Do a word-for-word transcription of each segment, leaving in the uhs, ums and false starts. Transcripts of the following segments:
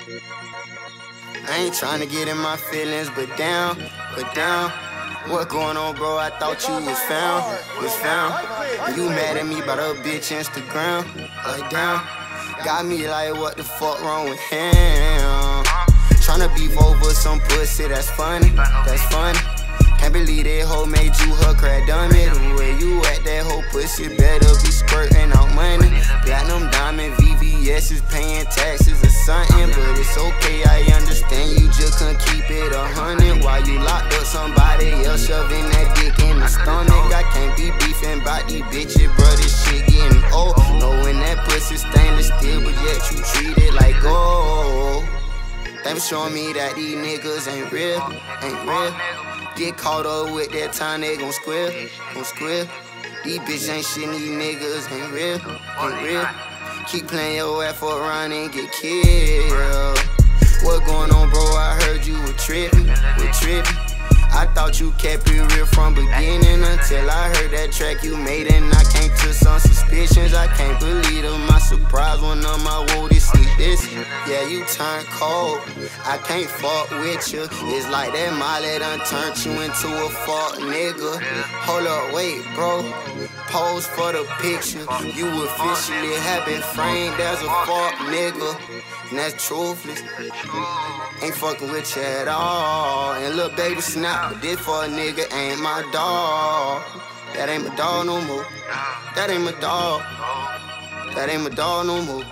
I ain't tryna get in my feelings, but down, but down. What going on, bro? I thought you was found, was found. You mad at me about a bitch Instagram, like down. Got me like, what the fuck wrong with him? Tryna beef over some pussy, that's funny, that's funny. Can't believe that hoe made you her crack dummy. The way you at, that hoe pussy better be squirting out money. Platinum diamond V V S is paying taxes or something, but it's okay, I understand you just couldn't keep it a hundred. While you locked up somebody else shoving that dick in the stomach. I can't be beefing about these bitches, bro, this shit getting old. Knowing that pussy stainless steel, but yet you treat it like gold. They been showing me that these niggas ain't real, ain't real. Get caught up with that time, they gon' square, gon' square. These bitches ain't shit, these niggas ain't real, ain't real. Keep playing your ass for a run and get killed. What going on, bro? I heard you were trippin', were trippin'. I thought you kept it real from beginning until I heard that track you made and I came to some suspicions. I can't believe them, my surprise when on my woody sleep this. Yeah, you turned cold, I can't fuck with you. It's like that Molly done turned you into a fuck nigga. Hold up, wait, bro, pose for the picture. You officially have been framed as a fuck nigga, and that's truthless. Ain't fucking with you at all. And little baby snap, but this for a nigga ain't my dog. That ain't my dog no more. That ain't my dog. That ain't my dog no more.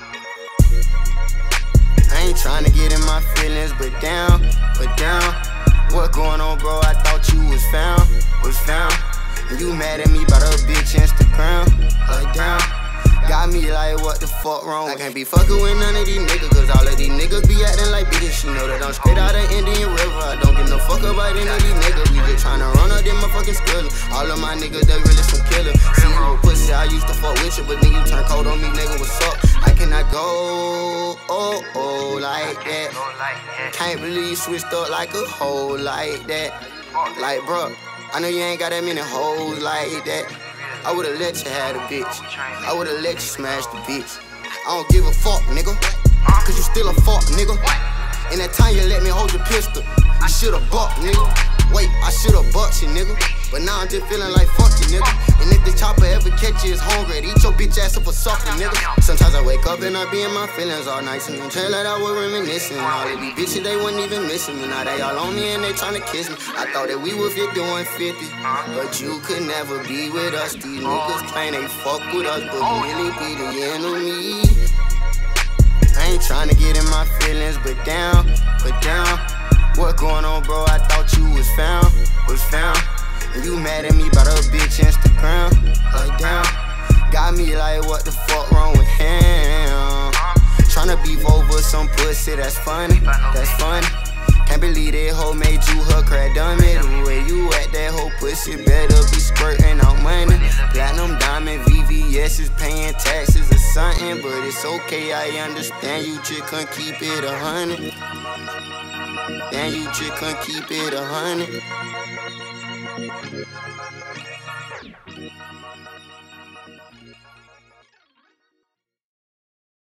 I ain't tryna get in my feelings, but down, but down. What going on, bro? I thought you was found, was found. And you mad at me about a bitch Instagram, like down. Got me like, what the fuck wrong? I can't be fucking with none of these niggas, cause all of these niggas be acting like bitches. You know that I'm straight out of Indian River. I don't give no fuck about any of these niggas. We just tryna run up them motherfucking skillers. All of my niggas, they really some killers. See you pussy, I used to fuck with you, but then you turn cold on me, nigga, what's up? I cannot go, oh, oh, like that. Can't believe you switched up like a hoe like that. Like, bro, I know you ain't got that many hoes like that. I would've let you have the bitch. I would've let you smash the bitch. I don't give a fuck, nigga, cause you still a fuck, nigga. In that time you let me hold your pistol, I should've bucked, nigga. Wait, I should've bucked you, nigga. But now I'm just feeling like fuck you, nigga. And if the chopper ever catch you, it's hungry. Eat your bitch ass up for supper, nigga. Sometimes I wake up and I be in my feelings all night. And I'm tell that I was reminiscing. All of these bitches, they wasn't even missing me. Now they all on me and they tryna kiss me. I thought that we would fit doing fifty, but you could never be with us. These niggas claim they fuck with us, but really be the enemy. I ain't tryna get in my feelings, but down, but down. What going on, bro? I thought you was found, was found. And you mad at me about a bitch Instagram, like down. Got me like, what the fuck wrong with him? Tryna beef over some pussy, that's funny, that's funny. Can't believe that hoe made you her crack dummy. The way you at, that hoe pussy better be squirting out money. Platinum diamond V V S is paying taxes or something, but it's okay, I understand you just couldn't keep it a hundred. And you just couldn't keep it a hundred.